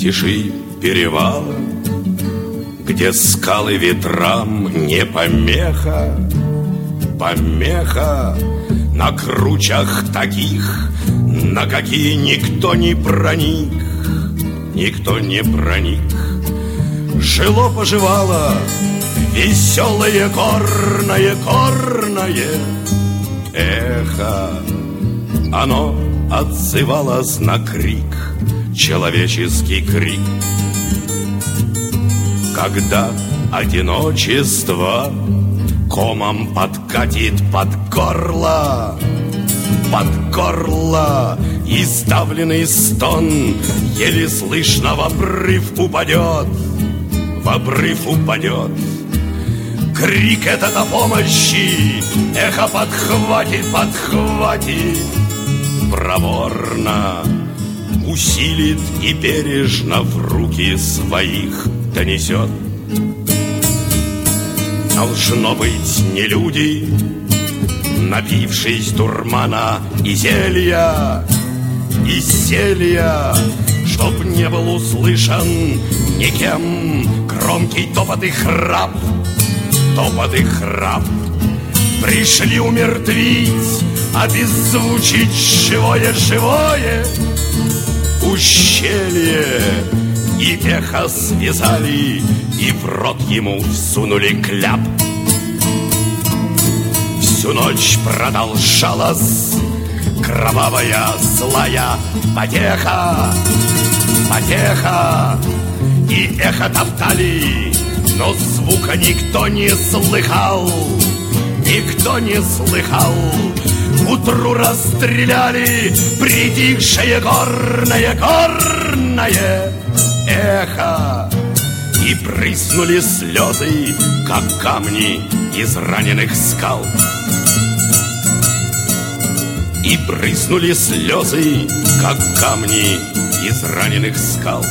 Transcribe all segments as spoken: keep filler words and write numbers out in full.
тиши перевала, где скалы ветрам не помеха, помеха на кручах таких, на какие никто не проник, никто не проник. Жило-поживало веселое горное, горное эхо. Оно отзывалось на крик, человеческий крик. Когда одиночество комом подкатит под горло, под горло, и сдавленный стон еле слышно в обрыв упадет, в обрыв упадет. Крик этот о помощи эхо подхватит, подхватит, проворно усилит и бережно в руки своих донесет. Должно быть, не люди, напившись дурмана и зелья, и зелья, чтоб не был услышан никем громкий топот и храп, топот и храп. Пришли умертвить, обеззвучить живое-живое ущелье. И эхо связали, и в рот ему всунули кляп. Всю ночь продолжалась кровавая злая потеха, потеха. И эхо топтали, но звука никто не слыхал, никто не слыхал. Утру расстреляли притихшее горное, горное эхо. И прыснули слезы, как камни из раненых скал. И брызнули слезы, как камни из раненых скал.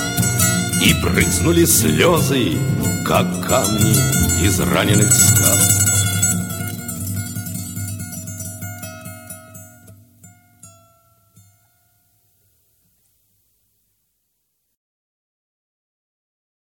И брызнули слезы, как камни из раненых скал.